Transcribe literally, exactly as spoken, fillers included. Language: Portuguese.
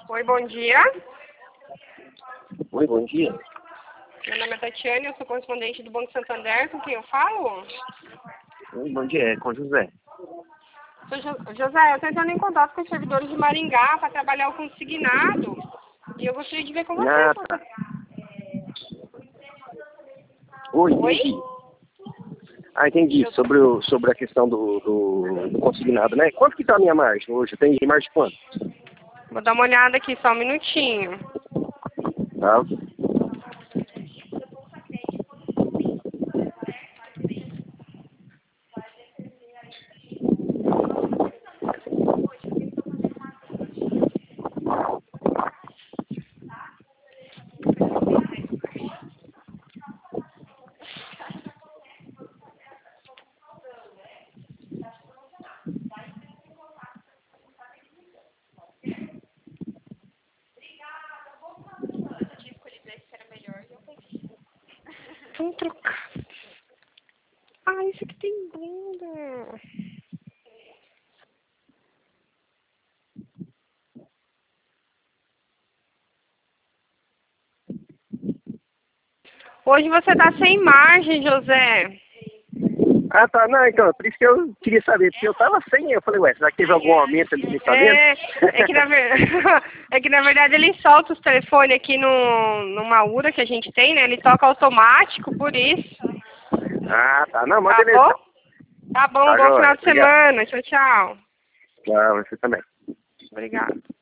Oi, bom dia. Oi, bom dia. Meu nome é Tatiane, eu sou correspondente do Banco Santander. Com quem eu falo? Oi, bom dia, é com José. Sou Jo- José, eu estou entrando em contato com os servidores de Maringá para trabalhar o consignado. E eu gostaria de ver com você. Ah, tá. Oi, Oi? entendi. Ah, entendi. Sobre, o, sobre a questão do, do, do consignado, né? Quanto que tá a minha margem hoje? Eu tenho margem de quanto? Vou dar uma olhada aqui, só um minutinho. Tá. Vamos trocar. Ah, esse aqui tem bunda. Hoje você tá sem margem, José. Ah, tá. Não, então, por isso que eu queria saber. Porque eu tava sem, eu falei, ué, será que teve algum aumento ali no orçamento? É, é, que na ver... é que na verdade ele solta os telefones aqui no, numa U R A que a gente tem, né? Ele toca automático, por isso. Ah, tá. Não, mas Tá beleza. bom? Então. Tá bom, Tá, bom joia. final de Obrigado. semana. Tchau, tchau. Tchau, você também. Obrigado.